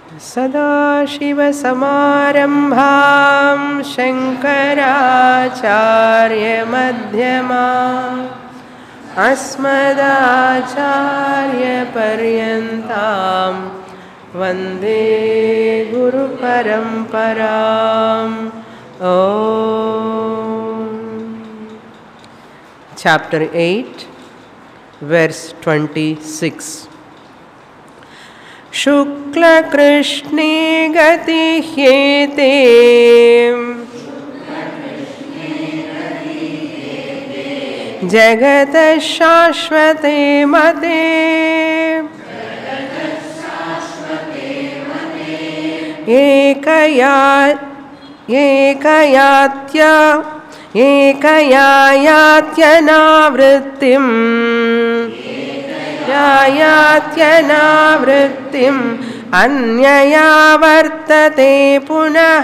सदाशिवसमारम्भां शङ्कराचार्यमध्यमाम् अस्मदाचार्यपर्यन्तां वन्दे गुरुपरम्पराम्. Chapter 8, verse 26. शुक्लकृष्णे गतिह्येते जगतः शाश्वते मते एकयात्यनावृत्तिम् यायात्यनावृत्तिम् अन्यया वर्तते पुनः.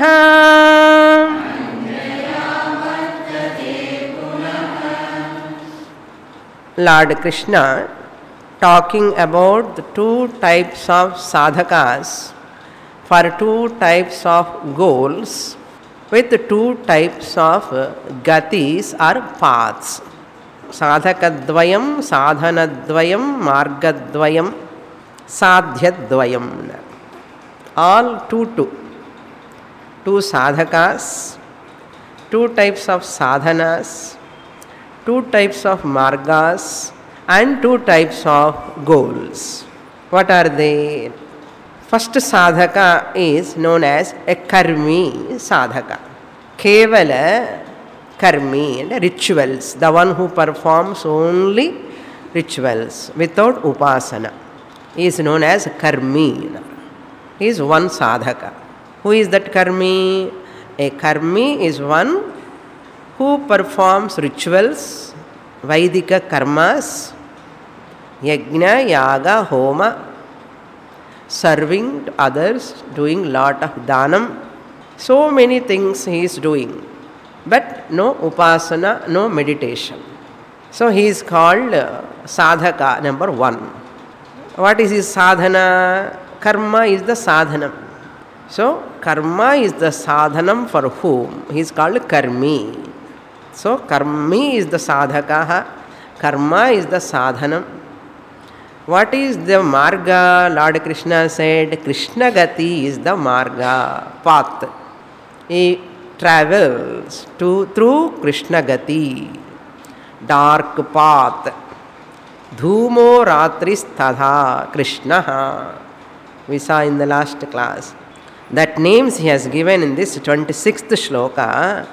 Lord Krishna talking about the two types of sadhakas for two types of goals with two types of gatis or paths. Sadhakadvayam, sadhanadvayam, margadvayam, sadhyadvayam. All two sadhakas, two types of sadhanas, two types of margas, and two types of goals. What are they? First sadhaka is known as a karmi sadhaka. Kevala karmi and rituals. The one who performs only rituals without upasana is known as karmi. He is one sadhaka. Who is that karmi? A karmi is one who performs rituals, Vaidika karmas, yajna, yaga, homa, serving to others, doing lot of dhanam. So many things he is doing, but no upasana, no meditation. So he is called sadhaka number one. What is his sadhana? Karma is the sadhanam. So karma is the sadhanam for whom? He is called karmi. So karmi is the sadhaka, karma is the sadhanam. What is the marga? Lord Krishna said, Krishna Gati is the marga, path. He travels through Krishna Gati, dark path. Dhumo ratris tadha Krishna. We saw in the last class. That names he has given in this 26th shloka.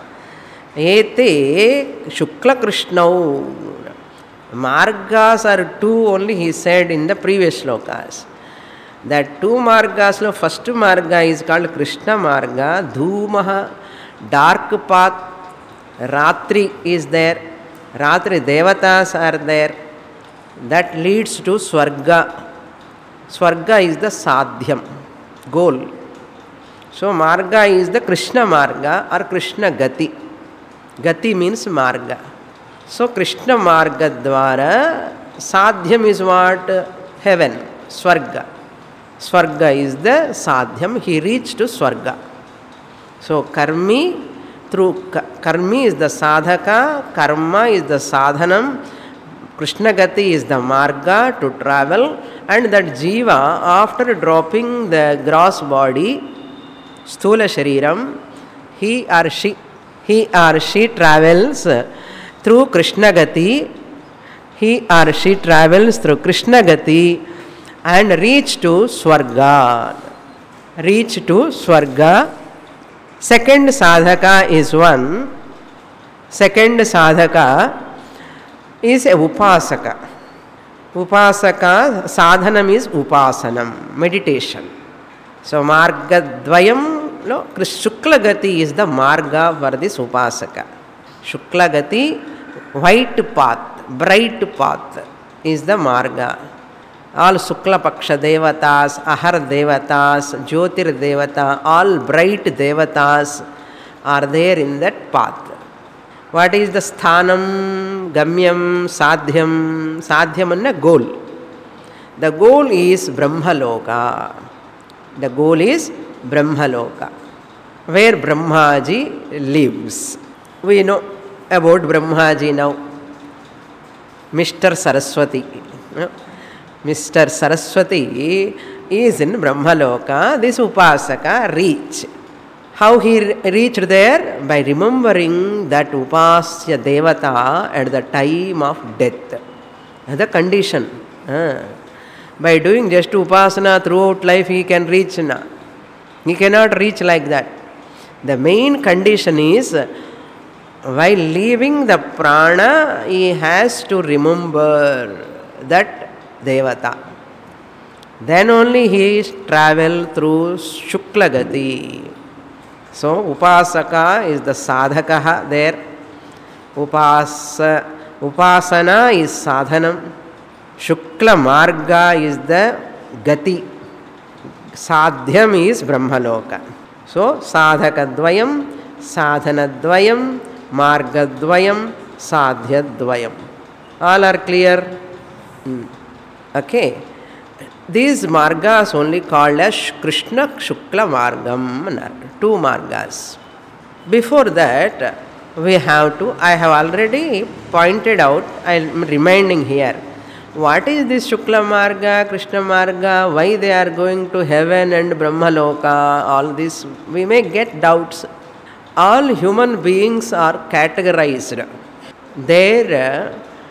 Ete Shukla Krishnau. Margas are two only he said in the previous shlokas. That two margas, first marga is called Krishna marga, Dhumaha, dark path, Ratri is there, Ratri Devatas are there. That leads to Swarga. Swarga is the sadhyam, goal. So marga is the Krishna marga or Krishna Gati. Gati means marga. So Krishna marga dvara sadhyam is what? Heaven, Swarga. Swarga is the sadhyam. He reached to Swarga. So karmi, through karmi is the sadhaka, karma is the sadhanam, Krishna Gati is the marga to travel, and that jiva after dropping the gross body, Sthula Shariram, he or she travels through Krishna Gati. He or she travels through Krishna Gati and reach to Swarga. Reach to Swarga. Second sadhaka is one. Second sadhaka is a upasaka. Upasaka, sadhanam is upasanam, meditation. So margadvayam, no, Shukla Gati is the marga for this upasaka. Shukla Gati, white path, bright path is the marga. All Shukla Paksha Devatas, Ahar Devatas, Jyotir Devata, all bright Devatas are there in that path. What is the sthanam, gamyam, sadhyam? Sadhyam is a goal. The goal is Brahmaloka. The goal is Brahmaloka, where Brahmaji lives. We know about Brahmaji now. Mr. Saraswati. Mr. Saraswati is in Brahmaloka. This Upasaka reached. How he reached there? By remembering that Upasya Devata at the time of death. The condition. By doing just Upasana throughout life, he can reach. He cannot reach like that. The main condition is, while leaving the prana, he has to remember that Devata. Then only he travel through Shuklagati. So, Upasaka is the sadhaka there. Upasana is sadhanam. Shukla marga is the gati. Sadhyam is Brahmaloka. So, sadhakadvayam, sadhanadvayam, margadvayam, sadhyadvayam. All are clear? Okay. These margas only called as Krishna Shukla Margam. 2 margas. Before that, we have to, I have already pointed out, I am reminding here. What is this Shukla Marga, Krishna Marga, why they are going to heaven and Brahmaloka, all this, we may get doubts. All human beings are categorized. Their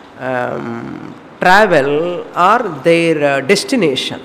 travel or their destination.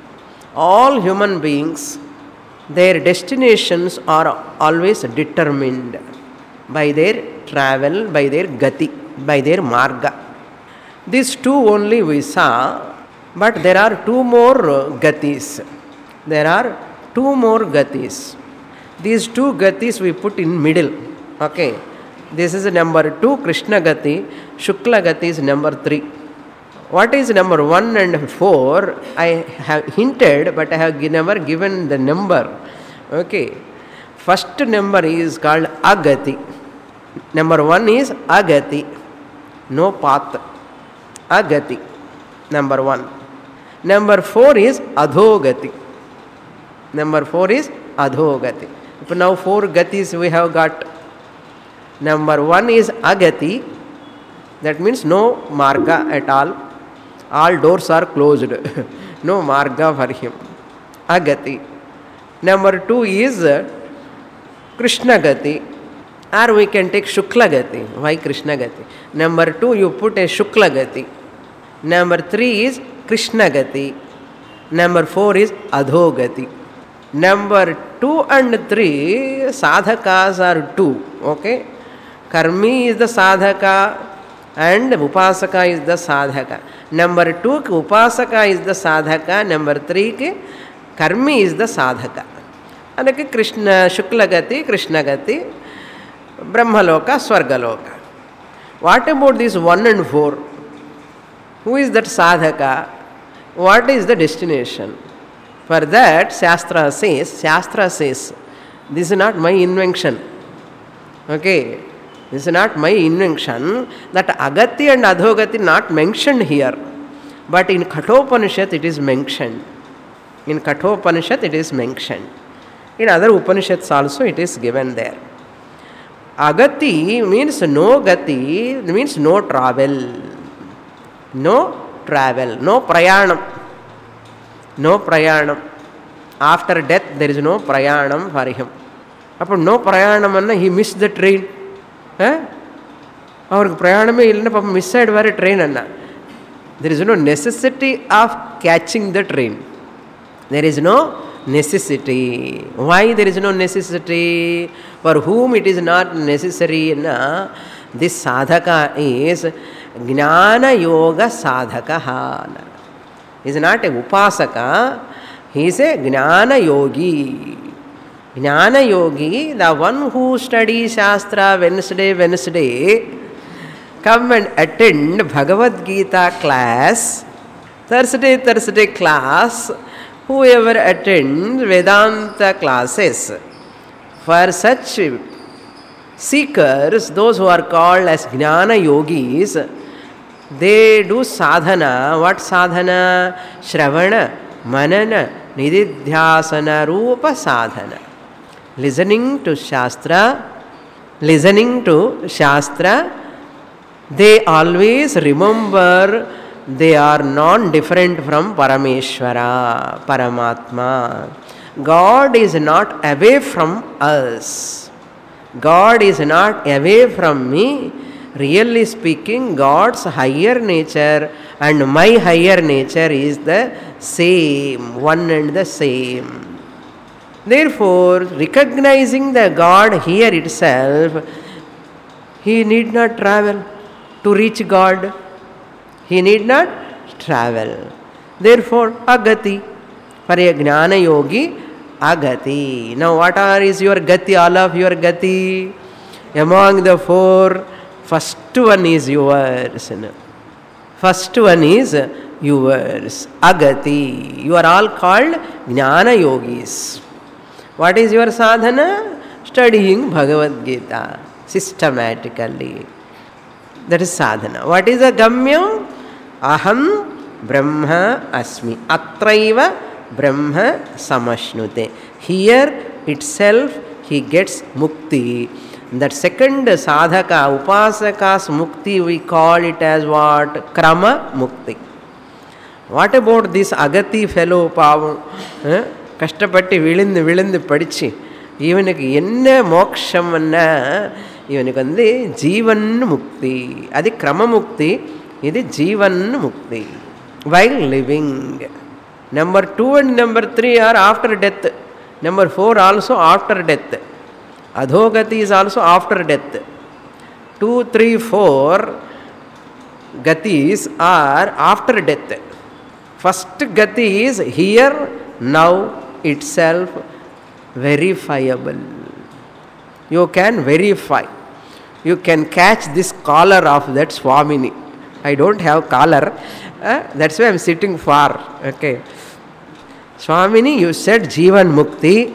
All human beings, their destinations are always determined by their travel, by their gati, by their marga. These 2 only we saw, but there are 2 more gatis. There are 2 more gatis. These 2 gatis we put in middle. Okay. This is number 2, Krishna Gati. Shukla Gati is number 3. What is number 1 and 4? I have hinted, but I have never given the number. Okay. First number is called Agati. Number 1 is Agati. No path. Agati. Number 1. Number 4 is Adhogati. Number 4 is Adhogati. Now 4 gatis we have got. Number 1 is Agati. That means no marga at all. All doors are closed. No marga for him. Agati. Number 2 is Krishna Gati. Or we can take Shukla Gati. Why Krishna Gati? Number 2 you put a Shukla Gati. Number 3 is Krishna Gati. Number 4 is Adhogati. Number 2 and 3 sadhakas are 2. Okay. Karmi is the sadhaka and Upasaka is the sadhaka. Number 2 Upasaka is the sadhaka. Number 3 Karmi is the sadhaka. And Krishna Shukla Gati, Krishna Gati, Brahmaloka, Swargaloka. What about this 1 and 4? Who is that sadhaka? What is the destination? For that, Shastra says, this is not my invention. Okay, this is not my invention. That Agati and Adhogati not mentioned here. But in Kathopanishad it is mentioned. In Kathopanishad it is mentioned. In other Upanishads also it is given there. Agati means no gati, means no travel. No travel, no prayanam. No prayanam. After death there is no prayanam for him. Upon no prayanam anna he missed the train. Our prayaname illana miss a train anna. There is no necessity of catching the train. There is no necessity. Why there is no necessity? For whom it is not necessary? This sadhaka is Jnana Yoga Sadhaka. He is not a Upasaka. He is a Jnana Yogi. Jnana Yogi, the one who studies Shastra Wednesday, come and attend Bhagavad Gita class, Thursday class, whoever attends Vedanta classes. For such seekers, those who are called as Jnana Yogis, they do sadhana. What sadhana? Shravana, Manana, nididhyasana rupa sadhana. Listening to Shastra, they always remember they are non-different from Parameshwara, Paramatma. God is not away from us. God is not away from me. Really speaking, God's higher nature and my higher nature is the same, one and the same. Therefore, recognizing the God here itself, he need not travel to reach God. He need not travel. Therefore, agati. For a jnana yogi, agati. Now, what is your gati? All of your gati. Among the four, first one is yours. First one is yours. Agati. You are all called jnana yogis. What is your sadhana? Studying Bhagavad Gita systematically. That is sadhana. What is a gamya? Aham Brahma Asmi. Atraiva Brahma Samashnute. Here itself he gets mukti. That second sadhaka, upasaka's mukti, we call it as what? Krama mukti. What about this agati fellow pavam? கஷ்டப்பட்டு விழுந்து விழுந்து படித்து இவனுக்கு என்ன மோட்சம்னா இவனுக்கு ஜீவன் முக்தி. அது கிரமமுக்தி, இது ஜீவன் முக்தி. While living. Number 2 and number 3 are after death. Number 4 also after death. Adhogati is also after death. 2, 3, 4 gatis are after death. First gati is here, now itself, verifiable. You can verify. You can catch this collar of that Swamini. I don't have collar. That's why I am sitting far. Okay. Swamini, you said Jivan Mukti.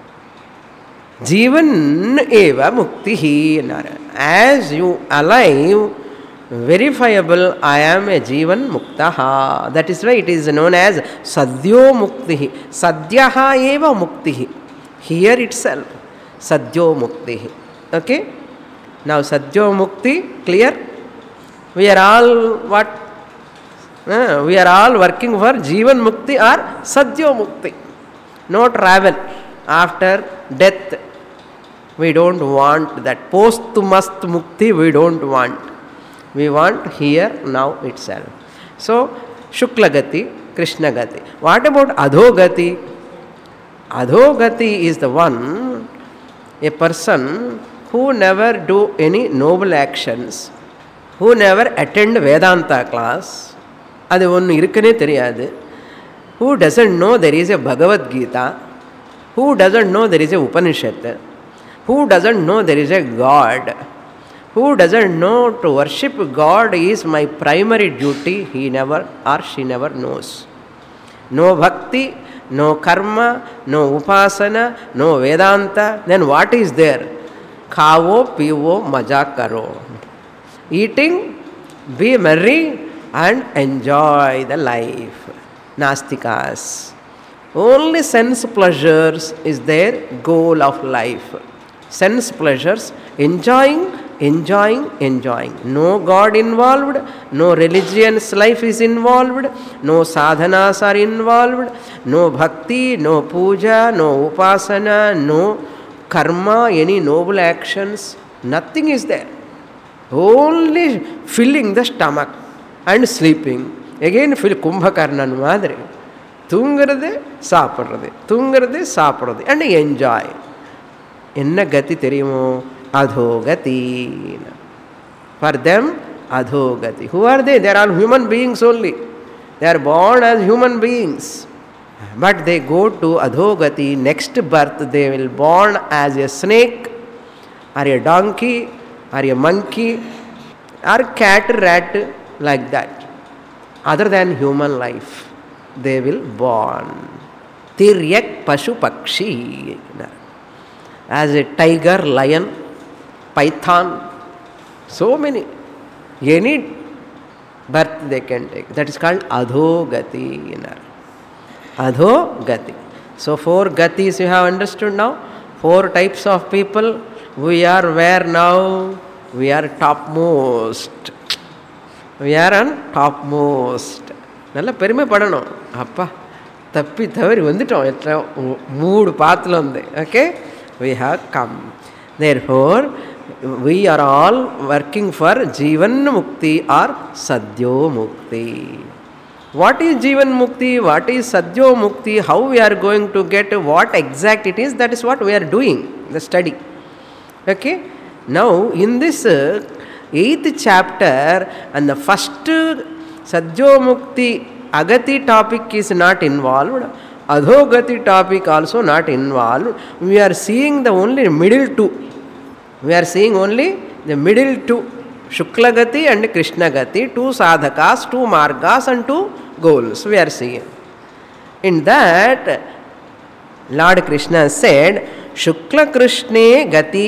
Jivan eva mukti. As you alive, verifiable, I am a Jivan Muktaha. That is why it is known as Sadhyo Muktihi. Sadhyaha eva Muktihi. Here itself, Sadhyo Muktihi. Okay? Now Sadhyo Mukti, clear? We are all what? We are all working for Jivan Mukti or Sadhyo Mukti. No travel after death. We don't want that. Posthumous Mukti we don't want. We want here, now itself. So, Shukla Gati, Krishna Gati. What about Adhogati? Adhogati is the one, a person who never do any noble actions, who never attend Vedanta class, அது ஒன்று இருக்குன்னே தெரியாது, who doesn't know there is a Bhagavad Gita, who doesn't know there is a Upanishad, who doesn't know there is a God, who doesn't know to worship God is my primary duty, he never or she never knows. No bhakti, no karma, no upasana, no Vedanta, then what is there? Khavo, pivo, maja karo. Eating, be merry and enjoy the life. Nastikas. Only sense pleasures is their goal of life. Sense pleasures, enjoying. No God involved, no religion's life is involved, no sadhanas are involved, no bhakti, no puja, no upasana, no karma, any noble actions, nothing is there. Only filling the stomach and sleeping. Again fill Kumbhakarnan madri. Tungarade, saparade, and enjoy. Enna gati theriyumo? Adhogati. For them, Adhogati. Who are they? They are all human beings only. They are born as human beings. But they go to Adhogati. Next birth, they will born as a snake, or a donkey, or a monkey, or cat, rat, like that. Other than human life, they will born. Tiryak Pashu Pakshi. As a tiger, lion, python, so many. Any birth they can take. That is called Adhogati. Adho gati. So 4 gatis you have understood now. 4 types of people. We are where now? We are topmost. We are on topmost. நல்ல பெருமைப்படணும். அப்பா தப்பி தவறி வந்துட்டோம். எத்தனை 3 பாத்தில் வந்து. Okay? We have come. Therefore, we are all working for Jivan Mukti or Sadhyo Mukti. What is Jivan Mukti? What is Sadhyo Mukti? How we are going to get what exact it is? That is what we are doing, the study. Okay? Now, in this 8th chapter and the first Sadhyo Mukti Agati topic is not involved. Adhogati topic also not involved. We are seeing the only middle two. We are seeing only the middle two. Shuklagati and Krishnagati, 2 sadhakas, 2 margas and 2 goals we are seeing. In that, Lord Krishna said, Shukla Krishne gati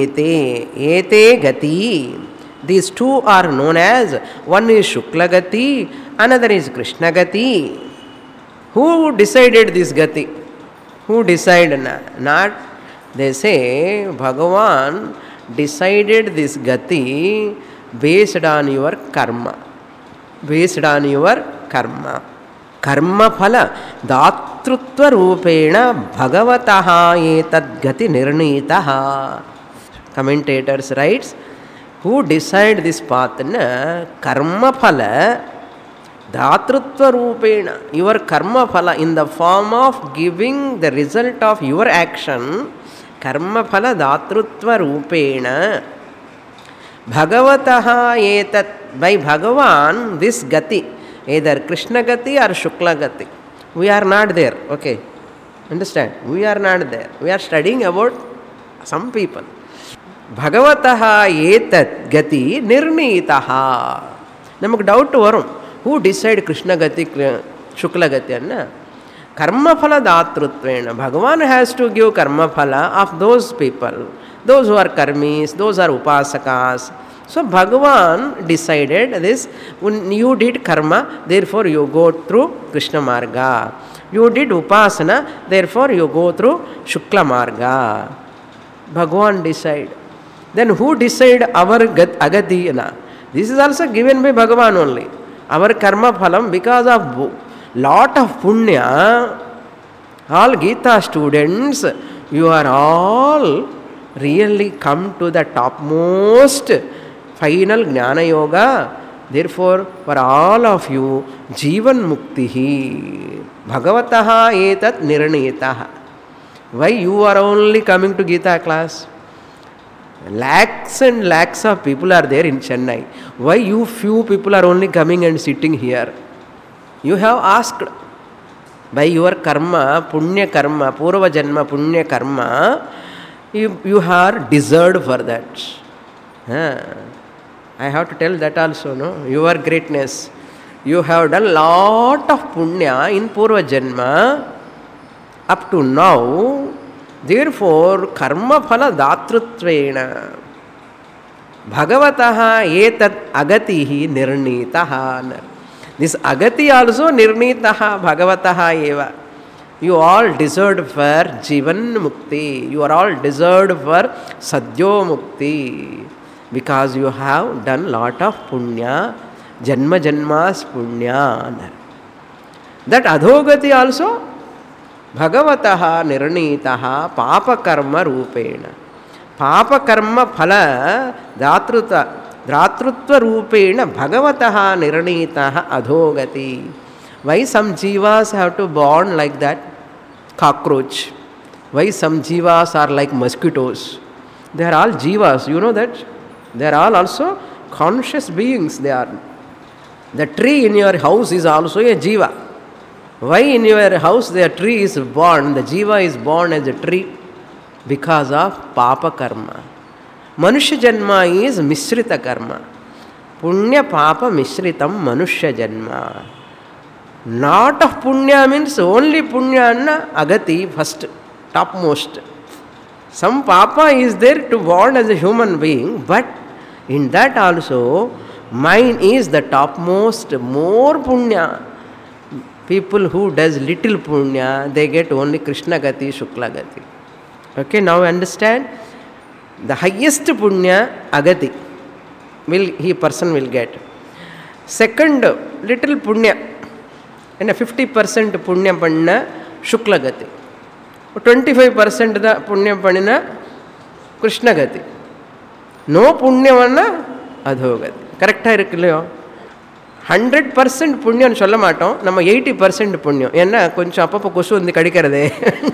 ete gati. These 2 are known as, one is Shuklagati, another is Krishnagati. Who decided this gati? Who decided? Not, they say, Bhagavan decided this gati based on your karma. Based on your karma. Karma phala datrutva rupena bhagavataha etad gati nirnitaha. Commentators writes, who decide this path? Karma phala datrutva rupena. Your karma phala in the form of giving the result of your action. Karma phala datrutva rupena bhagavataha etat. By Bhagavan, this gati, either Krishna gati or Shukla gati. We are not there. Okay. Understand? We are not there. We are studying about some people. Bhagavataha etat gati nirnitaha. Namak doubt varum. Who decide Krishna gati, Shukla gati? Karma phala datrutvena. Bhagavan has to give karma phala of those people. Those who are karmis, those are upasakas. So Bhagavan decided this. When you did karma, therefore you go through Krishna Marga. You did upasana, therefore you go through Shukla Marga. Bhagavan decide. Then who decide our agati? This is also given by Bhagavan only. Our karma phalam, because of lot of punya, all Gita students, you are all really come to the topmost final Jnana Yoga. Therefore, for all of you, Jivan Muktihi Bhagavataha etat nirnitaha. Why you are only coming to Gita class? Lakhs and lakhs of people are there in Chennai. Why you few people are only coming and sitting here? You have asked by your karma, punya karma, purva janma punya karma, you are deserved for that. I have to tell that also, no? Your greatness. You have done lot of punya in purva janma up to now. Therefore, karma phala datrutvena bhagavataha etat agatihi nirnitaha. This agati also nirnitaha bhagavataha eva. You all deserved for Jivan Mukti. You are all deserved for Sadhyo Mukti. Because you have done lot of punya, janma janmas punya. That adhogati also bhagavataha nirnitaha papa karma rupena. Papa karma phala datrutva rupena bhagavataha nirnitaha adhogati. Why some jivas have to born like that? Cockroach. Why some jivas are like mosquitoes? They are all jivas, you know that? They are all also conscious beings. They are. The tree in your house is also a jiva. Why in your house the tree is born, the jiva is born as a tree? Because of papa karma. Manushya janma is mishrita karma. Punya papa mishritam manushya janma. Not of punya means only punya anna agati first, topmost. Some papa is there to born as a human being, but in that also mine is the topmost, more punya. People who does little punya, they get only Krishna Gati, Shukla Gati. Okay, now understand? The highest punya, Agati, person will get. Second, little punya, and 50% punya panna, Shukla Gati. 25% the punya panina, Krishna Gati. No punya vanna, Adhogati. Correct irukkillayo? 100% புண்ணியம் சொல்ல மாட்டோம், நம்ம 80% புண்ணியம். ஏன்னா கொஞ்சம் அப்பப்போ கொசு வந்து கடிக்கிறதே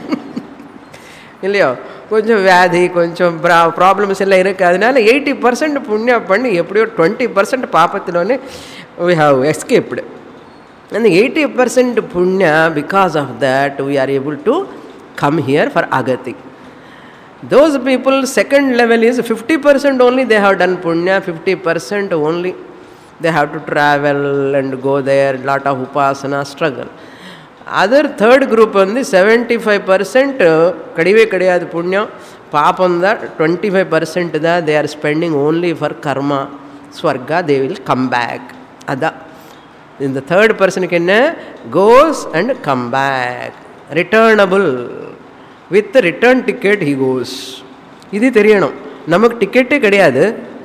இல்லையோ, கொஞ்சம் வியாதி, கொஞ்சம் ப்ராப்ளம்ஸ் எல்லாம் இருக்குது. அதனால 80% புண்ணியம் பண்ணி எப்படியோ 20% பாப்பத்தினோன்னு we have escaped. And the 80% punya, because of that we are able to come here for agati. Those people, second level is 50% only they have done punya, 50% only they have to travel and go there, lot of upasana, struggle. Other third group only 75% kadivey kadiyadu punya, paapam that 25% that they are spending only for karma, swarga, they will come back. Ada in the third person can goes and come back, returnable, with the return ticket he goes. Idi theriyano, namak ticket kadiyadu.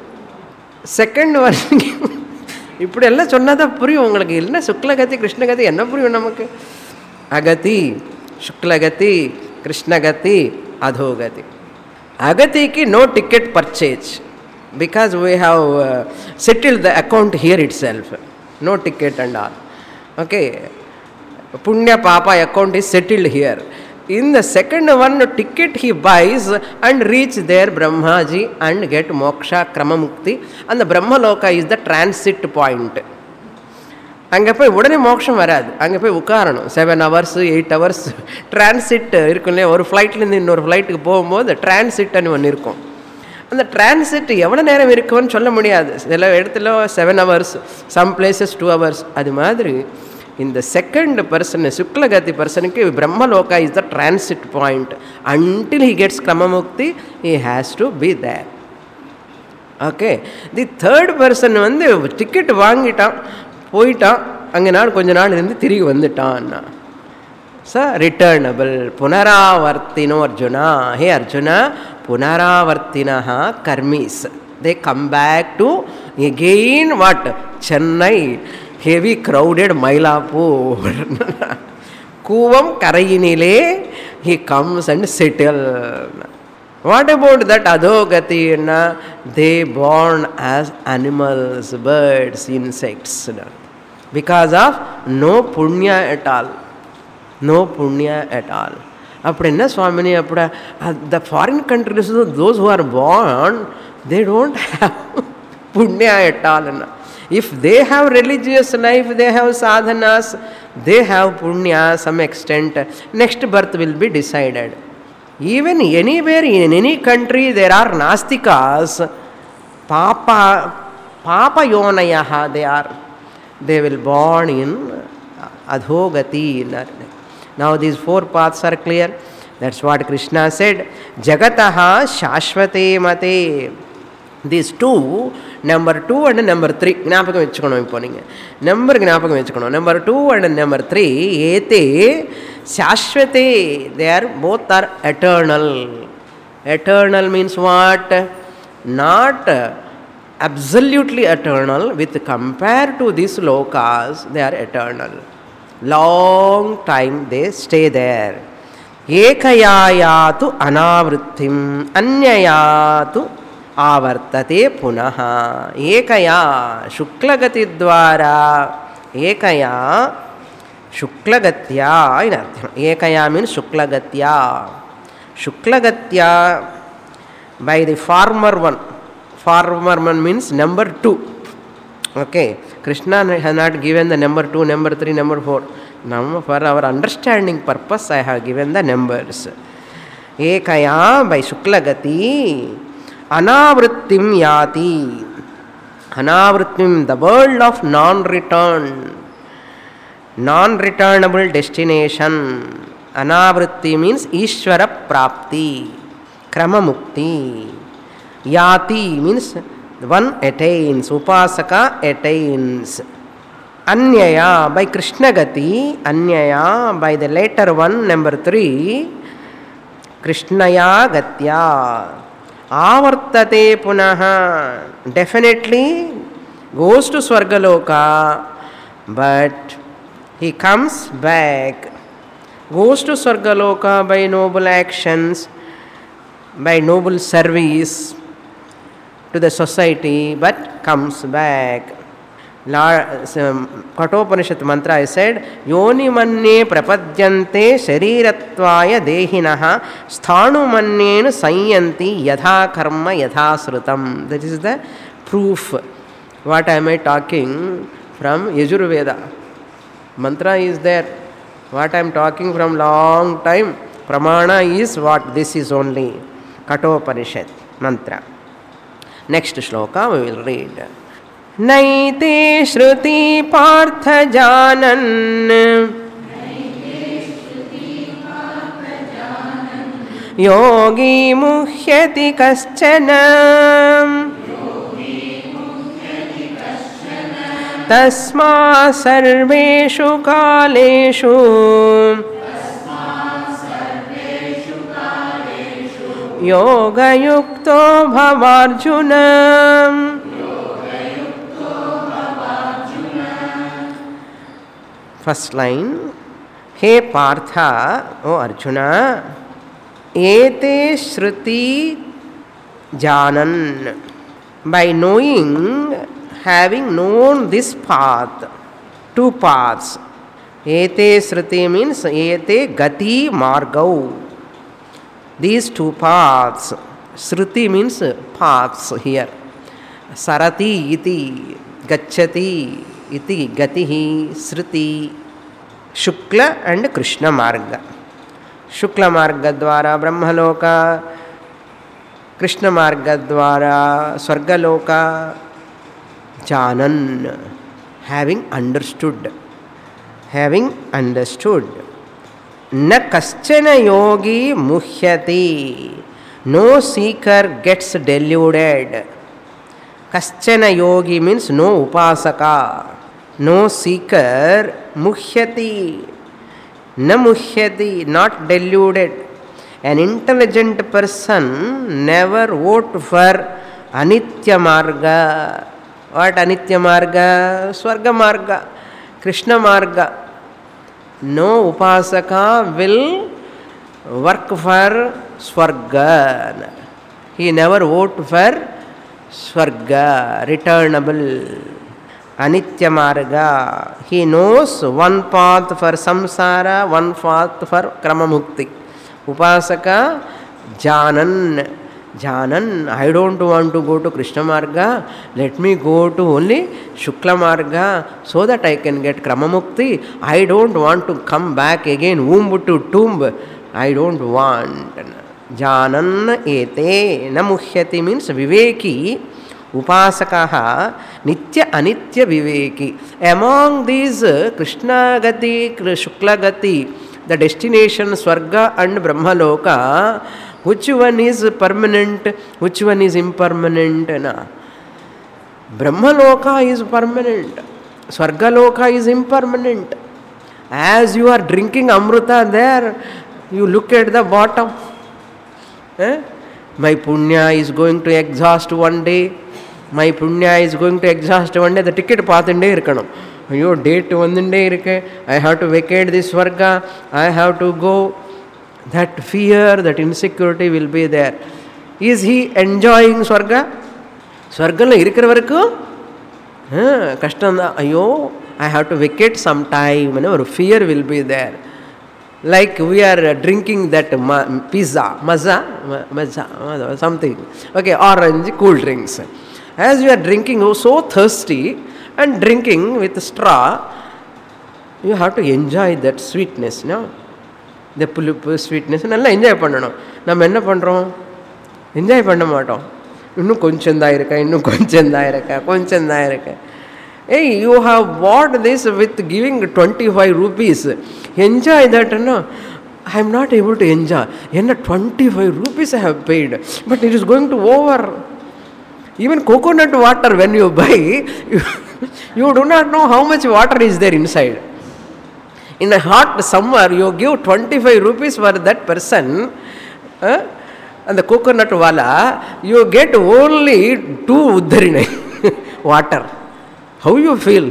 Second one இப்படி எல்லாம் சொன்னாதான் புரியும் உங்களுக்கு. இல்லைன்னா சுக்லகதி கிருஷ்ணகதி என்ன புரியும் நமக்கு? அகதி, சுக்லகதி, கிருஷ்ணகதி, அதோகதி. அகதிக்கு no ticket purchase, because we have settled the account here itself. No ticket and all. Okay, punya papa account is settled here. In the second one, ticket he buys and reach there Brahmaji and get moksha, krama mukti, and the Brahma Loka is the transit point. அங்கே போய் உடனே மோட்சம் வராது, அங்கே போய் உட்காரணும். 7 hours 8 hours transit இருக்குல்லையே. ஒரு ஃப்ளைட்லேருந்து இன்னொரு ஃப்ளைட்டுக்கு போகும்போது டிரான்சிட்னு ஒன்று இருக்கும். அந்த டிரான்சிட் எவ்வளோ நேரம் இருக்குன்னு சொல்ல முடியாது. சில இடத்துல 7 hours, சம் பிளேசஸ் 2 hours. அது மாதிரி இந்த செகண்ட் பர்சன், சுக்லகதி பர்சனுக்கு Brahmaloka is the transit point. Until he gets கிரமமுக்தி he has to be there. Okay, the third person வந்து டிக்கெட் வாங்கிட்டான், போயிட்டான், அங்கே நாள் கொஞ்ச நாள் இருந்து திரும்பி வந்துட்டான்னா ரிட்டர்னபிள். புனராவர்த்தினோ அர்ஜுனா, ஹே அர்ஜுனா, புனராவர்த்தினா கர்மீஸ், they come back to again what? Chennai, heavy crowded Mylapore. Kuvam Karayinile, he comes and settles. What about that Adhogati? They born as animals, birds, insects, because of no punya at all. No punya at all. அப்படின்னா சுவாமினி அப்படி the foreign countries, those who are born, they don't have punya at all. If they have religious life, they have sadhanas, they have punya some extent, next birth will be decided. Even anywhere in any country there are nastikas, papa yonayaha, they will born in adhogati. Now these 4 paths are clear. That's what Krishna said. Jagataha shashvate mate. These 2, number 2 and number 3 ஞாபகம் வச்சுக்கணும். இப்போ நீங்கள் number ஞாபகம் வச்சுக்கணும். number 2 and number 3 ஏதே சாஸ்வதே, they are both are eternal. Eternal means what? Not absolutely eternal. With compared to these lokas, they are eternal. Long time they stay there. Ekayayatu anavrittim anyayatu आवर्तते पुनः. एकया शुक्लगति द्वारा, एकया शुक्लगत्या इन अर्थम. एकया मीन्स शुक्लगत्या. शुक्लगत्या by the former one. Former one means number 2. Okay, Krishna has not given the number 2, number 3, number 4. Now for our understanding purpose I have given the numbers. Ekaya by शुक्लगति anavrittim yati. Anavrittim, the world of non-return, non-returnable destination. Anavritti means Ishvara Prapti, Krama Mukti. Yati means one attains, Upasaka attains. Anyaya by Krishna Gati, Anyaya by the later one, number 3, Krishnaya Gatya. Avartate punaha. Definitely goes to Swargaloka, but he comes back. Goes to Swargaloka by noble actions, by noble service to the society, but comes back. Kathopanishad mantra I said, Yoni manne prapadyante sharirattvaya dehinaha sthanu mannenu sanyanti yadha karma yadha srutam. That is the proof. What am I talking from Yajurveda? Mantra is there. What I am talking from long time. Pramana is what this is only. Kathopanishad mantra. Next shloka we will read. नैते श्रुति पार्थ जानन् योगी मुह्यति कश्चन तस्मात् सर्वेषु कालेषु योगयुक्तो भवार्जुन. First line, He Partha, O Arjuna, Ete Shruti Janan. By knowing, having known this path, two paths. Ete Shruti means Ete Gati Margau. These two paths. Shruti means paths here. Sarati iti, Gacchati iti, Gatihi, Shruti, Shukla and Krishna Marga. Shukla Marga dvara Brahmaloka, Krishna Marga dvara Swargaloka. Janan, having understood. Having understood. Na kaschana yogi muhyati. No seeker gets deluded. Kaschana yogi means no upasaka. No seeker, muhyati. Na muhyati, not deluded. An intelligent person never vote for anitya marga. What anitya marga? Swarga marga, Krishna marga. No upasaka will work for swarga. He never vote for swarga, returnable. Anitya marga. He knows one path for samsara, one path for krama mukti. Upasaka janan. Janan, I don't want to go to Krishna marga. Let me go to only Shukla marga so that I can get krama mukti. I don't want to come back again womb to tomb. I don't want. Janan ete namuhyati means viveki. Upasakaha nitya anitya viveki. Among these Krishna gati, Shukla gati, the destination Swarga and Brahmaloka, which one is permanent, which one is impermanent? Na? Brahmaloka is permanent, Swargaloka is impermanent. As you are drinking Amrita there, you look at the bottom. My punya is going to exhaust one day. My punya is going to exhaust one day. The ticket pathinde irkanam. Your date vandinde irukke. I have to vacate this Swarga. I have to go. That fear, that insecurity will be there. Is he enjoying Swarga? Swargala irikravaraku? Kashtanda, ayo, I have to vacate some time. Fear will be there. Like we are drinking that pizza, maza, something. Okay, orange, cool drinks. As you are drinking, so thirsty and drinking with straw, you have to enjoy that sweetness, no? The pulp, sweetness, நல்லா enjoy பண்ணணும். நம்ம என்ன பண்ணுறோம்? Enjoy பண்ண மாட்டோம். இன்னும் கொஞ்சம் தான் இருக்கா, இன்னும் கொஞ்சம் தான் இருக்கா, கொஞ்சம் தான் இருக்கா. Hey, you have bought this with giving 25 rupees. Enjoy that, no? I am not able to enjoy. 25 rupees I have paid, but it is going to over. Even coconut water when you buy, You do not know how much water is there inside. In a hot summer, you give 25 rupees for that person, and the coconut wala, you get only 2 uddharinai water. How you feel?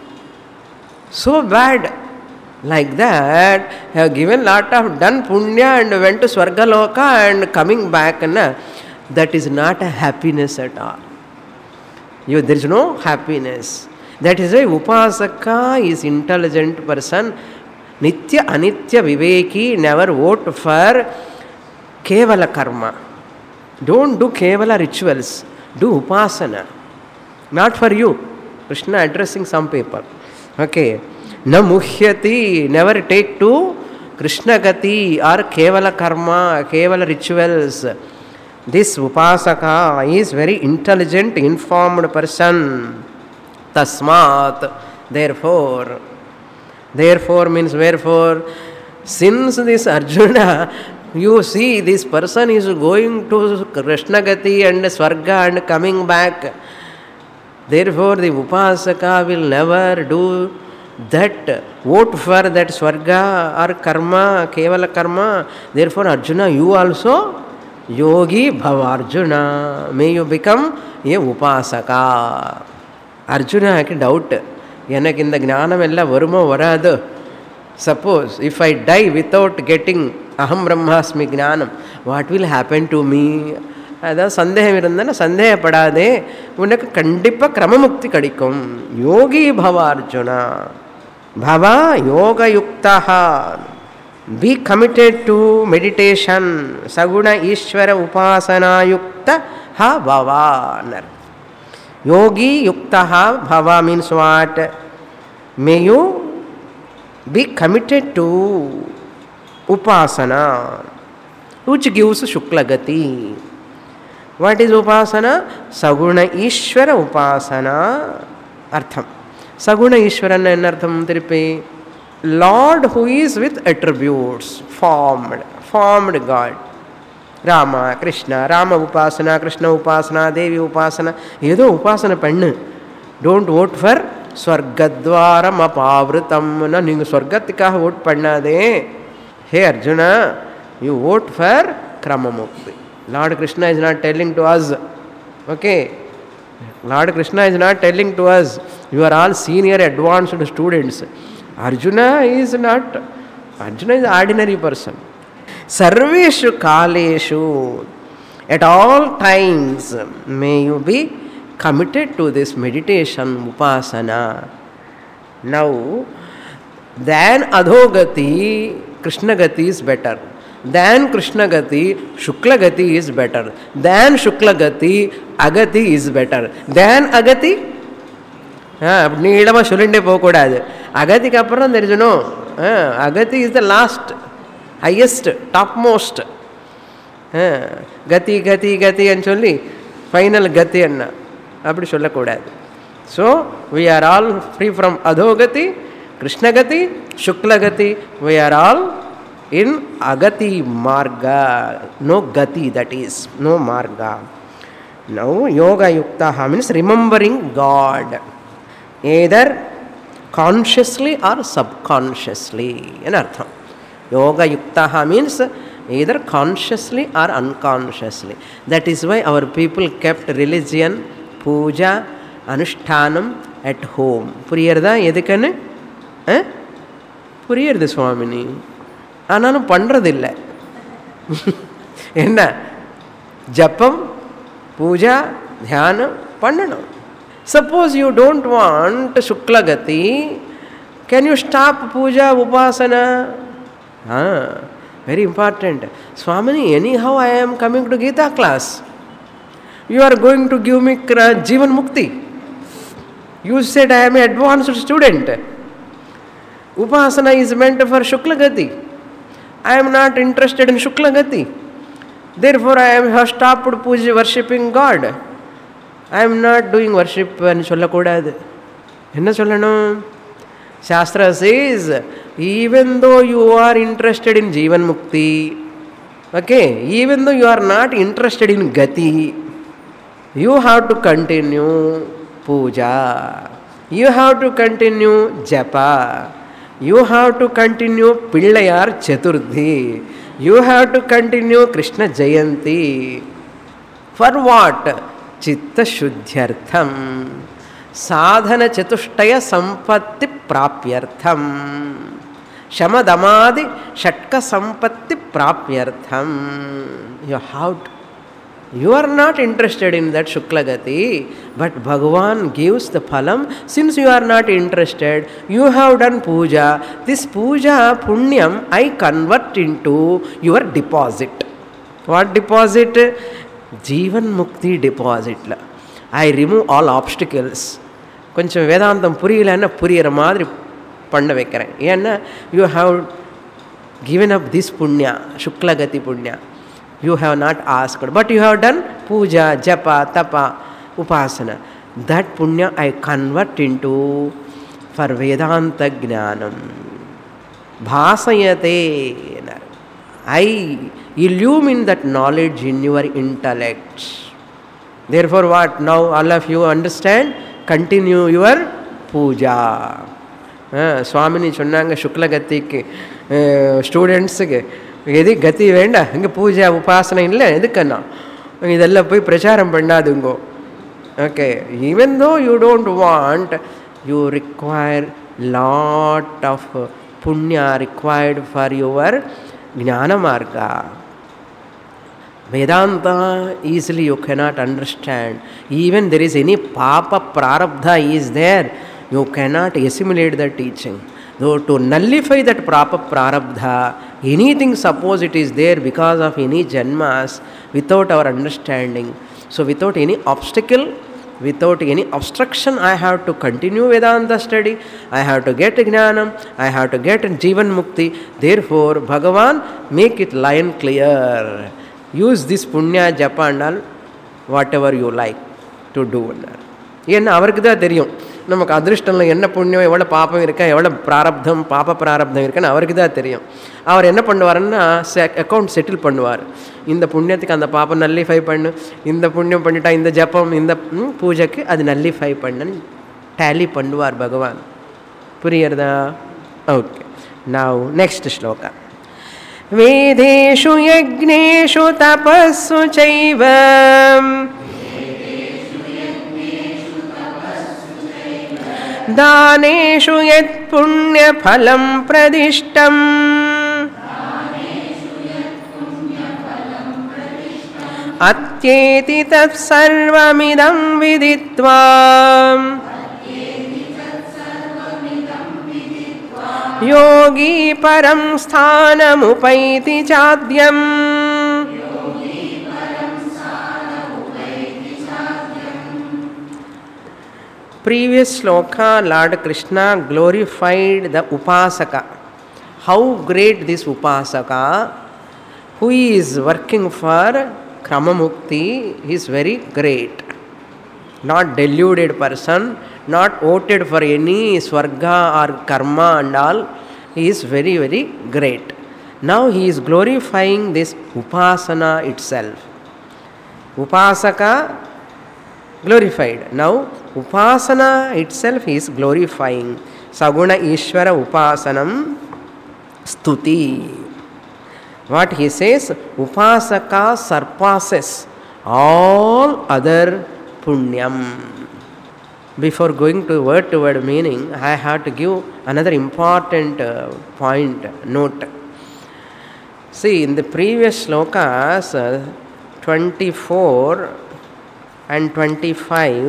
So bad. Like that, have given lot of done punya and went to Swargaloka and coming back. That is not a happiness at all. There is no happiness. That is why Upasaka is intelligent person. Nitya Anitya Viveki, never vote for Kevala Karma. Don't do Kevala rituals. Do Upasana. Not for you. Krishna addressing some people. Okay. Na muhyati, never take to Krishna Gati or Kevala Karma, Kevala rituals. This Upasaka is very intelligent, informed person. Tasmat, therefore means wherefore. Since this Arjuna, you see this person is going to Krishna Gati and Swarga and coming back. Therefore the Upasaka will never do that, vote for that Swarga or Karma, Kevala Karma. Therefore Arjuna, you also Yogi Bhava Arjuna. May you become a Upasaka. Arjuna had a doubt. Enak in the Gnanam ella varuma varadu. Suppose if I die without getting Aham Brahmasmi Gnanam, what will happen to me? அதாவது சந்தேகம் இருந்தனா சந்தேகப்படாதே, உனக்கு கண்டிப்பா கிரமமுக்தி கிடைக்கும். யோகி பவ Arjuna. Bhava yoga yuktaha. Be committed to meditation. Saguna Ishvara upasana yukta ha bhava. Yogi yuktaha bhava means what? May you be committed to upasana, which gives Shukla Gati. What is upasana? Saguna Ishvara upasana. Artham. Saguna Ishvaran enartham tiripe. Lord who is with attributes, formed God. Rama, Krishna, Rama upasana, Krishna upasana, Devi upasana. Edo upasana pannu. Don't vote for Swargadvaram apavritam. Na ningu Swargatika vote pannade. Hey Arjuna, you vote for Kramamukti. Lord Krishna is not telling to us. Okay. Lord Krishna is not telling to us, you are all senior advanced students. Arjuna is not. Arjuna is an ordinary person. Sarveshu kaleshu, at all times, may you be committed to this meditation, upasana. Now, than Adhogati, Krishna Gati is better. Than Krishna Gati, Shukla Gati is better. Than Shukla Gati, Agati is better. Than Agati, நீளமா சொல்லிண்டே போகக்கூடாது. அகதிக்கு அப்புறம் there is no. Agati is the last, highest, topmost. Gati, Gati, Gati and சொல்லி final Gati என்ன அப்படி சொல்லக்கூடாது. So, we are all free from Adhogati, Krishna Gati, Shukla Gati. We are all in Agati Marga. No Gati, that is, no Marga. Now, Yoga Yuktaha means remembering God. Either consciously or subconsciously. Anartham. Yoga Yuktaha means either consciously or unconsciously. That is why our people kept religion, puja, anushtanam at home. Puriyarda edukanu? Puriyardu Swamini. ஆனாலும் பண்றதில்லை. என்ன ஜபம் பூஜா தியானம் பண்ணணும். Suppose you don't want Shukla Gati, can you stop puja upasana? Very important. Swamini, anyhow I am coming to Gita class. You are going to give me Jivan Mukti. You said I am an advanced student. Upasana is meant for Shukla Gati. I am not interested in Shukla Gati. Therefore, I have stopped puja worshipping God. I am not doing worship and sollakudadu. Enna sollanum? Shastra says, even though you are interested in Jivan Mukti, okay, even though you are not interested in Gati, you have to continue puja. You have to continue japa. You have to continue Pillayar Chaturthi. You have to continue Krishna Jayanti. For what? Chitta Shuddhyartham. Sadhana Chatushtaya Sampatti Prapyartham. Shamadamadi Shatka Sampatti Prapyartham. You are not interested in that Shuklagati, but Bhagavan gives the phalam. Since you are not interested, you have done puja. This puja punyam I convert into your deposit. What deposit? Jivan Mukti deposit. I remove all obstacles. Koncham Vedantam puriyilana puriyara madri panna vekkaren. Yenna you have given up this punya, Shuklagati punya. You have not asked, but you have done puja, japa, tapa, upasana. That punya I convert into for Vedanta Jnanam. Bhasayate. I illumine that knowledge in your intellect. Therefore what? Now all of you understand? Continue your puja. Swamini Chonnanga Shuklagati students எது கதி வேண்டாம் இங்கே பூஜை உபாசனை இல்லை எதுக்குன்னா இதெல்லாம் போய் பிரச்சாரம் பண்ணாதுங்கோ okay even though you don't want you require lot of புண்ணியா ரிக்வயர்டு ஃபார் யுவர் ஞான மார்க்கா Vedanta easily you cannot understand. Even there is any papa prarabdha is there, you cannot assimilate the teaching. Though to nullify that proper prarabdha, anything suppose it is there because of any janmas without our understanding. So without any obstacle, without any obstruction, I have to continue Vedanta study, I have to get Jnanam, I have to get Jivan Mukti. Therefore, Bhagavan, make it line clear. Use this punya japa and all, whatever you like to do. ஏன்னா அவருக்கு தான் தெரியும் நமக்கு அதிருஷ்டம்ல என்ன புண்ணியம் எவ்வளோ பாப்பம் இருக்கா எவ்வளோ பிராரப்தம் பாப்ப பிராரப்தம் இருக்குன்னு அவருக்கு தான் தெரியும். அவர் என்ன பண்ணுவாருன்னா அக்கௌண்ட் செட்டில் பண்ணுவார். இந்த புண்ணியத்துக்கு அந்த பாப்பம் நல்லிஃபை பண்ணு, இந்த புண்ணியம் பண்ணிட்டா இந்த ஜப்பம் இந்த பூஜைக்கு அது நல்லிஃபை பண்ணுன்னு டேலி பண்ணுவார் பகவான். புரியுறதா? ஓகே. நவ் நெக்ஸ்ட் ஸ்லோகா. வேதேஷு யக்ஞேஷு தபஸ்ஸு சைவ दानेषु यत् पुण्यफलं प्रदिष्टम् अत्येति तत्सर्वमिदं विदित्वा योगी परं स्थानमुपैति चाद्यम्. Previous sloka, Lord Krishna glorified the Upasaka. How great this Upasaka, who is working for Kramamukti, is very great. Not deluded person, not voted for any Swarga or Karma and all. He is very, very great. Now he is glorifying this Upasana itself. Upasaka glorified. Now Upasana itself is glorifying. Saguna Ishvara Upasanam Stuti. What he says, Upasaka surpasses all other punyam. Before going to word meaning, I have to give another important point, note. See, in the previous slokas, 24 and 25,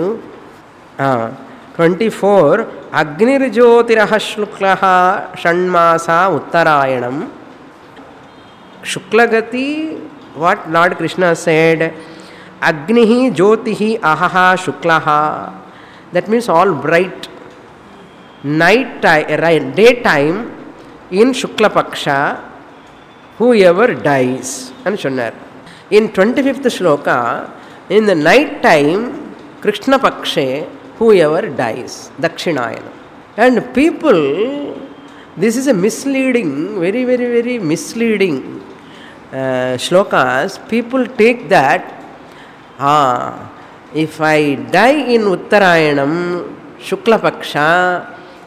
24, Agnirjyotiraha Shuklaha Shanmasa Uttarayanam. Shuklagati, what Lord Krishna said, Agnihi Jyotihi Ahaha Shuklaha. That means all bright. Night time, daytime in Shukla Paksha, whoever dies. And Shunar. In 25th shloka, in the night time, Krishna Pakshe, whoever dies, Dakshinayana. And people, this is a misleading, very, very, very misleading shlokas. People take that, if I die in Uttarayanam, Shuklapaksha,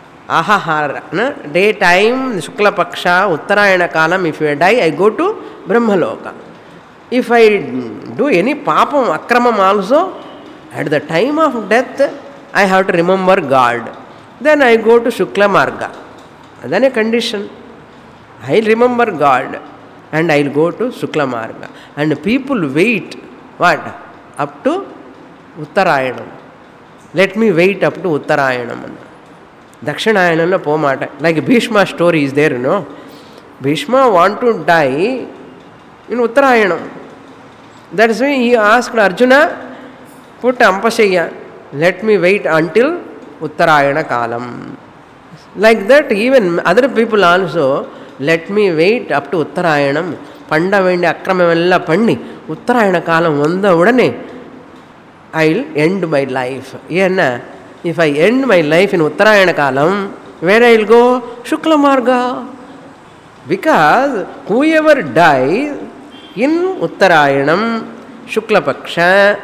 Ahahar, daytime, Shuklapaksha, Uttarayana Kalam, if I die, I go to Brahmaloka. If I do any papam, akramam also, at the time of death, I have to remember God. Then I go to Shukla Marga. Then a condition. I'll remember God and I'll go to Shukla Marga. And people wait, what? Up to Uttarayanam. Let me wait up to Uttarayanam. Dakshinayanam pomata. Like Bhishma story is there, you know. Bhishma want to die in Uttarayanam. That is why he asked Arjuna, put Ampashaya, let me wait until Uttarayana Kalam. Like that, even other people also, let me wait up to Uttarayanam. Panda vendi akramavella pandi, Uttarayana Kalam vanda udane, I'll end my life. If I end my life in Uttarayana Kalam, where I'll go? Shukla Marga. Because whoever dies in Uttarayanam, Shukla Paksha,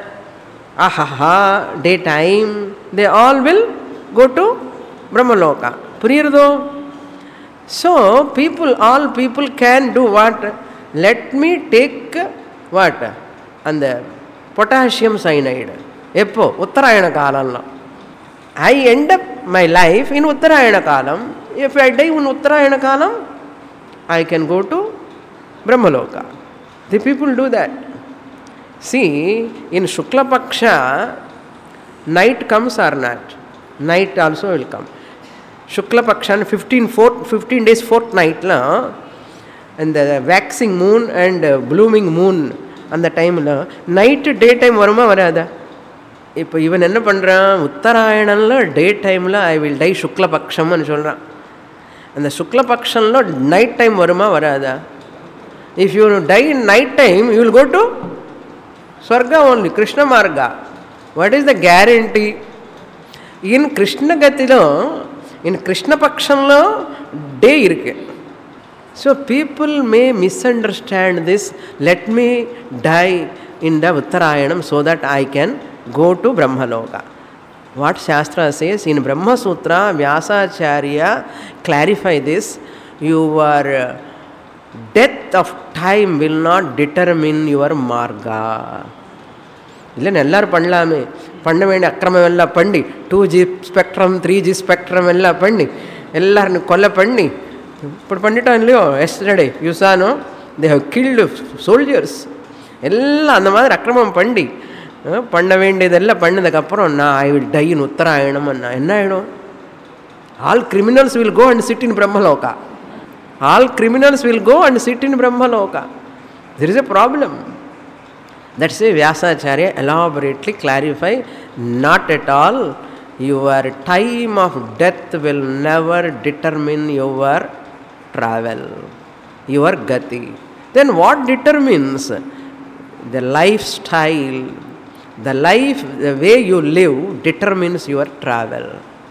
Ahaha, daytime, they all will go to Brahmaloka. Puriyardo? So, all people can do what? Let me take what? And the potassium cyanide. Eppo, Uttarayana Kalam. I end up my life in Uttarayana Kalam. If I die in Uttarayana Kalam, I can go to Brahmaloka. The people do that. See, in Shukla Paksha, night comes or not? Night also will come. Shukla Paksha, 15 days fortnight, and the waxing moon and blooming moon, and the time, night, daytime, varuma varada. இப்போ இவன் என்ன பண்ணுறான், உத்தராயணனில் டே டைமில் I will tie சுக்லபக்ஷம்னு சொல்கிறான். அந்த சுக்லபக்ஷனில் night time வருமா வராதா? If you die in night time you will go to ஸ்வர்கா ஓன்லி, கிருஷ்ண மார்கா. What is the guarantee? In கிருஷ்ணகத்திலும் இன் கிருஷ்ணபக்ஷంలో డే இருக்கு. So people may misunderstand this. Let me die in the Uttarayanam so that I can go to Brahmaloka. What Shastra says in Brahma Sutra, Vyasacharya clarify this. Your depth of time will not determine your marga. இல்லைன்னு எல்லாரும் பண்ணலாமே, பண்ண வேண்டிய அக்கிரமம் எல்லாம் பண்ணி 2G spectrum 3G spectrum எல்லாம் பண்ணி எல்லாரும் கொலை பண்ணி இப்படி பண்ணிட்டோம் இல்லையோ. எஸ்டர்டே யூசானோ தே ஹவ் கில்டு சோல்ஜர்ஸ் எல்லாம் அந்த மாதிரி அக்கிரமம் பண்ணி பண்ண வேண்டியதெல்லாம் பண்ணதுக்கப்புறம் நான் I will die in Uttarayanam என்ன ஆகிடும்? All criminals will go and sit in Brahmaloka. All criminals will go and sit in Brahmaloka. There is a problem. That's why Vyasacharya elaborately clarify, not at all. Your time of death will never determine your travel, your gati. Then what determines? The lifestyle, the life, the way you live determines your travel,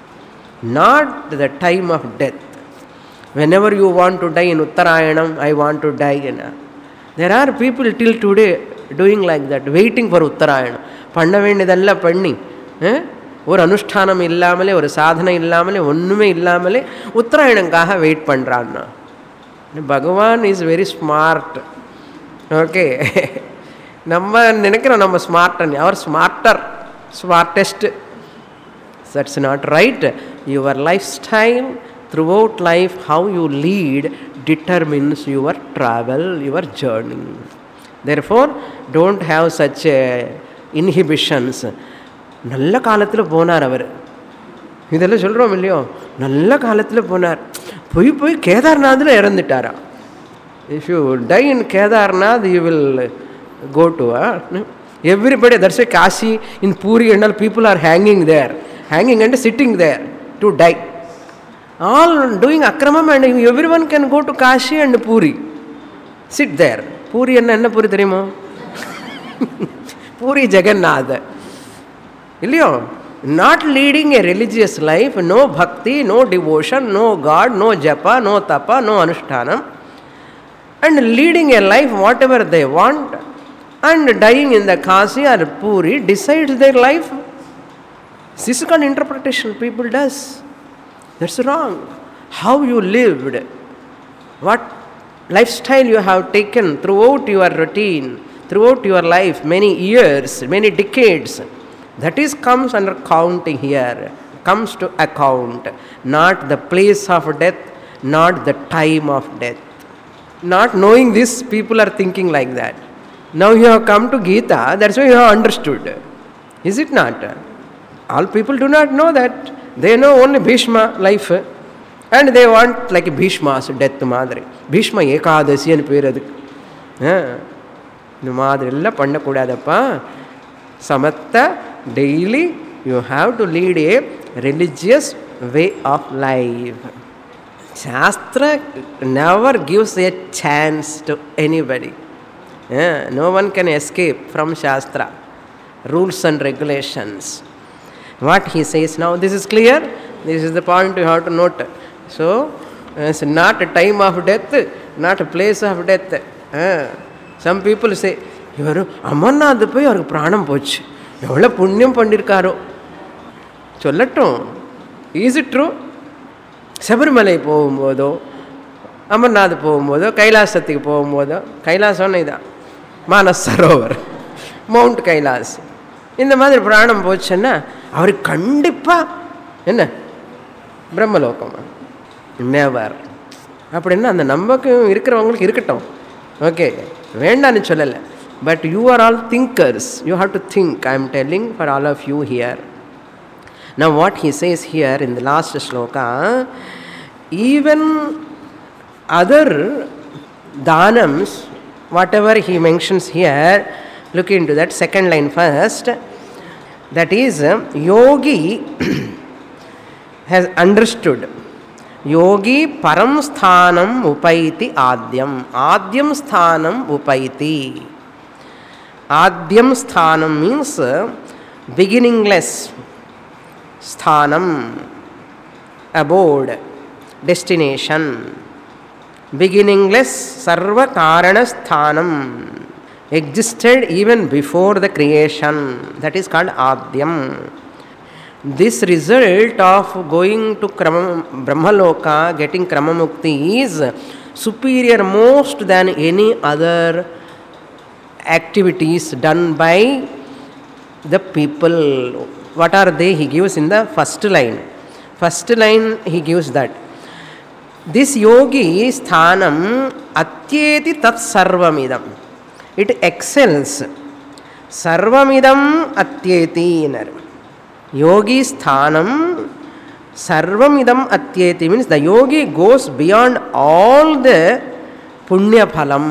not the time of death. Whenever you want to die in Uttarayanam, I want to die in. There are people till today doing like that, waiting for Uttarayanam. பண்ண வேண்டியதெல்லாம் பண்ணி ஒரு அனுஷ்டானம் இல்லாமலே ஒரு சாதனை இல்லாமலே ஒன்றுமே இல்லாமலே உத்தராயணங்காக வெயிட் பண்ணுறான்னா. பகவான் இஸ் வெரி ஸ்மார்ட். ஓகே, நம்ம நினைக்கிறோம் நம்ம ஸ்மார்ட், அவர் smartest. That's not right. Your life style throughout life, how you lead determines your travel, your journey. Therefore, don't have such inhibitions. நல்ல காலத்தில் போனார் அவர், இதெல்லாம் சொல்கிறோம் இல்லையோ. நல்ல காலத்தில் போனார், போய் கேதார்நாத்தில் இறந்துட்டாரா. If you die in Kedarnath you will go to everybody. That's why Kashi, in Puri and all, people are hanging and sitting there to die. All doing akramam, and everyone can go to Kashi and Puri, sit there. Puri enna Puri theriyumo? Puri Jagannath illiyo. Not leading a religious life, no bhakti, no devotion, no God, no japa, no tapa, no anushtanam, and leading a life whatever they want, and dying in the Kashi or Puri decides their life. This is called interpretation people does. That's wrong. How you lived, what lifestyle you have taken throughout your routine, throughout your life, many years, many decades, that is comes under counting here, comes to account, not the place of death, not the time of death. Not knowing this, people are thinking like that. Now you have come to Gita, that's why you have understood. Is it not? All people do not know that. They know only Bhishma life. And they want like Bhishma's death madre. Bhishma Ekadasi and Peraduk. The madre illa Panda Kudadapa. Samatta, daily you have to lead a religious way of life. Shastra never gives a chance to anybody. No one can escape from Shastra. Rules and regulations. What he says now, this is clear. This is the point you have to note. So, it's not a time of death, not a place of death. Some people say, இவர் அமர்நாத் போய் அவருக்கு பிராணம் போச்சு, எவ்வளோ புண்ணியம் பண்ணியிருக்காரோ சொல்லட்டும். Is it true? Sabarimala போகும்போதோ, அமர்நாத் போகும்போதோ, கைலாசத்துக்கு போகும்போதோ, கைலாசம்னு இதான் மானஸ் சரோவர், மவுண்ட் கைலாஸ், இந்த மாதிரி பிராணம் போச்சுன்னா அவருக்கு கண்டிப்பாக என்ன பிரம்மலோகமா? நெவர். அப்படின்னா அந்த நம்பக்கம் இருக்கிறவங்களுக்கு இருக்கட்டும், ஓகே, வேண்டான்னு சொல்லலை. But you are all thinkers, you have to think. I am telling for all of you here. Now what he says here in the last shloka, even other dhanams, whatever he mentions here, look into that second line first. That is, yogi has understood. Yogi param sthanam upaiti adyam. Adyam sthanam upaiti. Adyam sthanam means beginningless. Sthanam, abode, destination. Beginningless, sarva karana sthanam, existed even before the creation. That is called Adyam. This result of going to Brahmaloka, getting Kramamukti, is superior most than any other activities done by the people. What are they? He gives in the first line. First line he gives that. This yogi sthanam atyeti tat sarvamidam. It excels. Sarvamidam atyeti. Yogi sthanam sarvamidam atyeti means the yogi goes beyond all the punya phalam.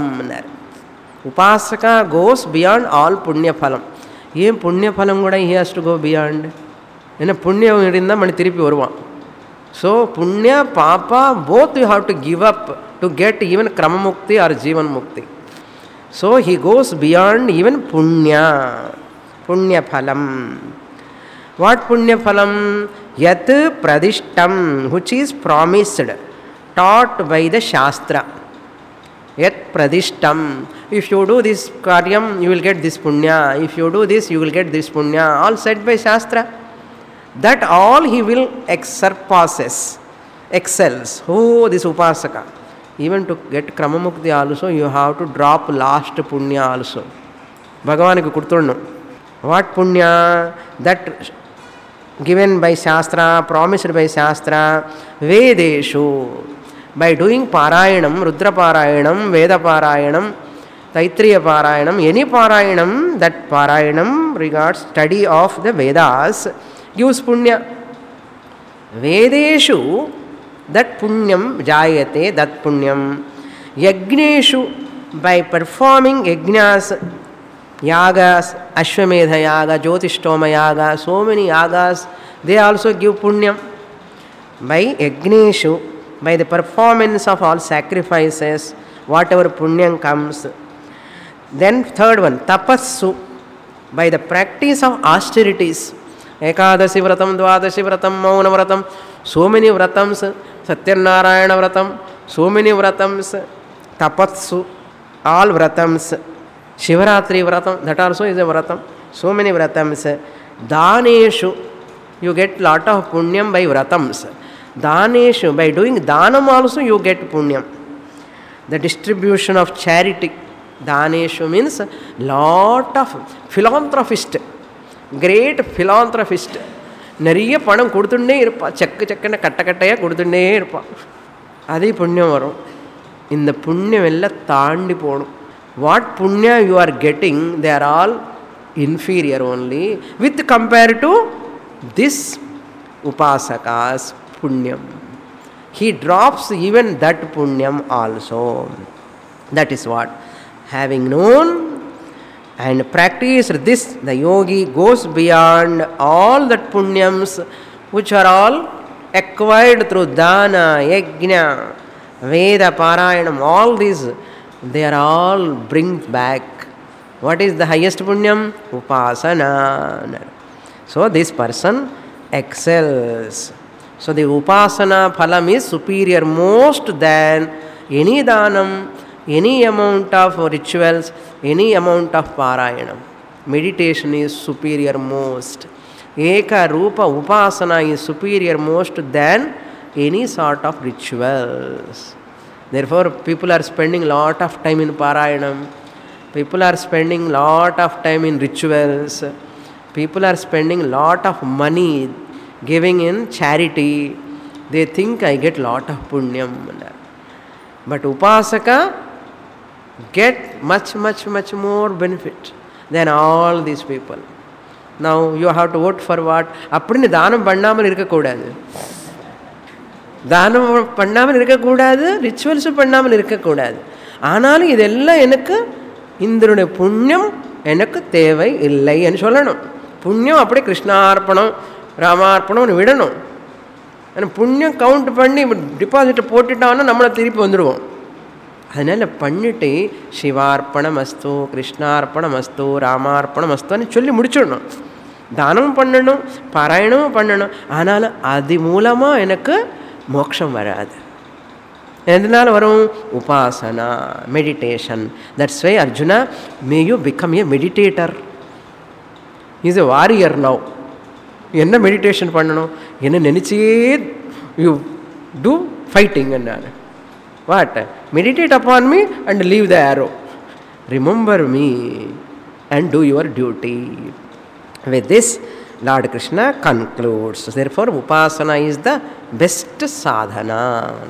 Upasaka goes beyond all punya phalam. ஏன் புண்ணிய பலம் கூட he has to go beyond? ஏன்னா புண்ணியம் இருந்தால் மணி திருப்பி வருவான். So புண்ணிய பாப்பா both you have to give up to get even Kramamukti or Jivan Mukti. So he goes beyond even punya phalam. What punya phalam? Yat pradishtam, which is promised, taught by the Shastra. Yat pradishtam. If you do this karyam, you will get this punya. If you do this, you will get this punya. All said by Shastra. That all he will surpasses, excels. Oh, this upasaka. Even to get Kramamukti also, you have to drop last punya also. Bhagavanukku kuduthunnu. What punya? That given by Shastra, promised by Shastra, Vedeshu. By doing Parayanam, Rudra Parayanam, Veda Parayanam, Taitriya Parayanam, any Parayanam, that Parayanam regards study of the Vedas, gives punya. Vedeshu, that punyam jayate, that punyam. Yagneshu, by performing yajnas, yagas, Ashwamedha yaga, Jyotishtoma yaga, so many yagas, they also give punyam. By yagneshu, by the performance of all sacrifices, whatever punyam comes. Then third one, tapassu, by the practice of austerities. Ekadasi vratam, Dvadasi vratam, Mauna vratam, so many vratams, Satyanarayana vratam, so many vratams, tapassu, all vratams, Shivaratri vratam, that also is a vratam, so many vratams. Daneshu, you get lot of punyam by vratams. Daneshu, by doing danam also you get punyam. The distribution of charity. Daneshu means lot of philanthropist, great philanthropist. நிறைய பணம் கொடுத்துட்டே இருப்பான், செக்கு செக்குன்னு கட்ட கட்டையாக கொடுத்துட்டே இருப்பான். அதே புண்ணியம் வரும். இந்த புண்ணியம் எல்லாம் தாண்டி போகணும். வாட் புண்ணியா you are getting, they are all inferior only with compared to this upasakas punyam. He drops even that punyam also. That is what, having known and practiced this, the yogi goes beyond all that punyams which are all acquired through dana, yajna, veda parayanam, all these they are all bring back. What is the highest punyam? Upasana. So this person excels. So the upasana phalam is superior most than any dhanam, any amount of rituals, any amount of parayanam. Meditation is superior most. Eka rupa upasana is superior most than any sort of rituals. Therefore people are spending lot of time in parayanam. People are spending lot of time in rituals. People are spending lot of money giving in charity. They think I get lot of punyam. But upasaka get much more benefit than all these people. Now you have to vote for what? அப்படின்னு தானம் பண்ணாமல் இருக்கக்கூடாது, தானம் பண்ணாமல் இருக்கக்கூடாது, ரிச்சுவல்ஸும் பண்ணாமல் இருக்கக்கூடாது. ஆனாலும் இதெல்லாம் எனக்கு இந்தனுடைய புண்ணியம் எனக்கு தேவை இல்லை என்று சொல்லணும். புண்ணியம் அப்படியே கிருஷ்ணார்ப்பணம் ராமார்ப்பணம்னு விடணும். ஆனால் புண்ணியம் கவுண்ட் பண்ணி டிபாசிட்டை போட்டுட்டான்னா நம்மளை திருப்பி வந்துடுவோம். அதனால் பண்ணிட்டு சிவார்ப்பணம் அஸ்து, கிருஷ்ணார்ப்பணம் அஸ்து, ராமார்ப்பணம் அஸ்துன்னு சொல்லி முடிச்சிடணும். தானமும் பண்ணணும், பாராயணமும் பண்ணணும். ஆனாலும் அது மூலமாக எனக்கு மோட்சம் வராது. எதனால் வரும்? உபாசனா, meditation. That's why Arjuna, may you become a meditator. Is a warrior now. என்ன மெடிடேஷன் பண்ணணும்? என்ன நினச்சே யூ டூ ஃபைட்டிங். என்ன what? Meditate upon me and leave the arrow. Remember me and do your duty. With this Lord Krishna concludes. Therefore upasana is the best sadhana.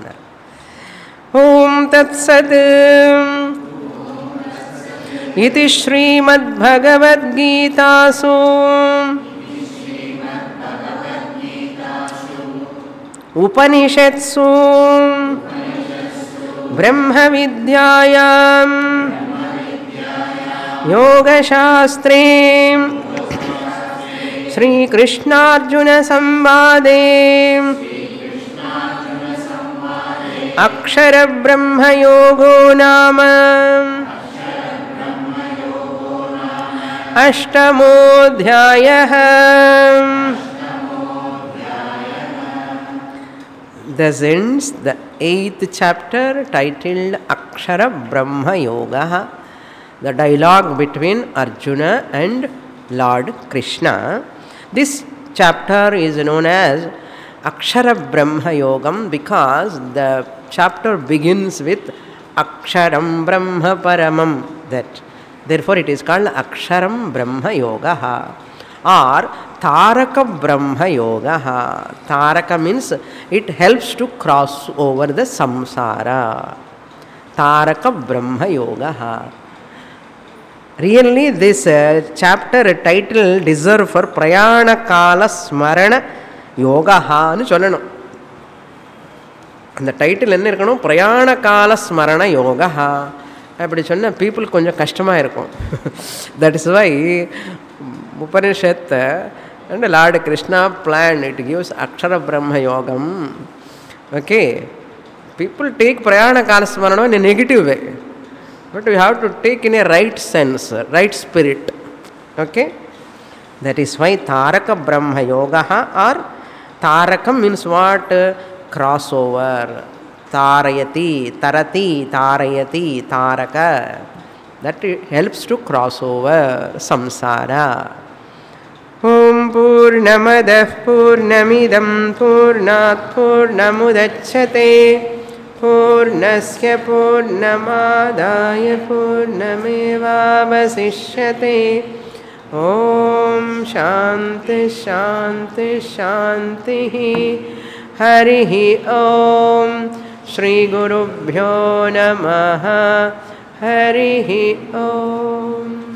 Om Tat Sat. Iti Srimad Bhagavad Gitasu Upanishatsu Brahma Vidyayam Yoga Shastre Shri Krishnarjuna Samvade Akshara Brahma Yogo Nama Ashtamodhyayah. Thus ends the 8th chapter titled Akshara Brahma Yoga, the dialogue between Arjuna and Lord Krishna. This chapter is known as Akshara Brahma Yogam because the chapter begins with Aksharam Brahma Paramam. Therefore it is called Aksharam Brahma Yoga or Taraka Brahma Yoga. Taraka means it helps to cross over the samsara. Taraka Brahma Yoga. Really this chapter title deserve for Prayana Kala Smarana Yoga anu சொல்லணும். அந்த title என்ன இருக்கணும்? பிரயாண கால ஸ்மரண யோகா. அப்படி சொன்னால் people கொஞ்சம் கஷ்டமாக இருக்கும். That is why Upanishad and Lord Krishna plan it gives அக்ஷர பிரம்ம யோகம். ஓகே, பீப்புள் டேக் பிரயாண கால ஸ்மரணம் இன் a negative way, but we have to take in a right sense, right spirit. Okay, that is why Taraka Brahma Yoga, or Tarakam means what? Crossover. Tarayati, Tarati, Tarayati, Taraka. That helps to cross over samsara. Om पूर्णमदः पूर्णमिदं पूर्णात् पूर्णमुदच्छते पूर्णस्य पूर्णमादाय पूर्णमेवावशिष्यते ॐ शान्ति शान्ति शान्तिः हरिः ॐ श्रीगुरुभ्यो नमः हरिः ॐ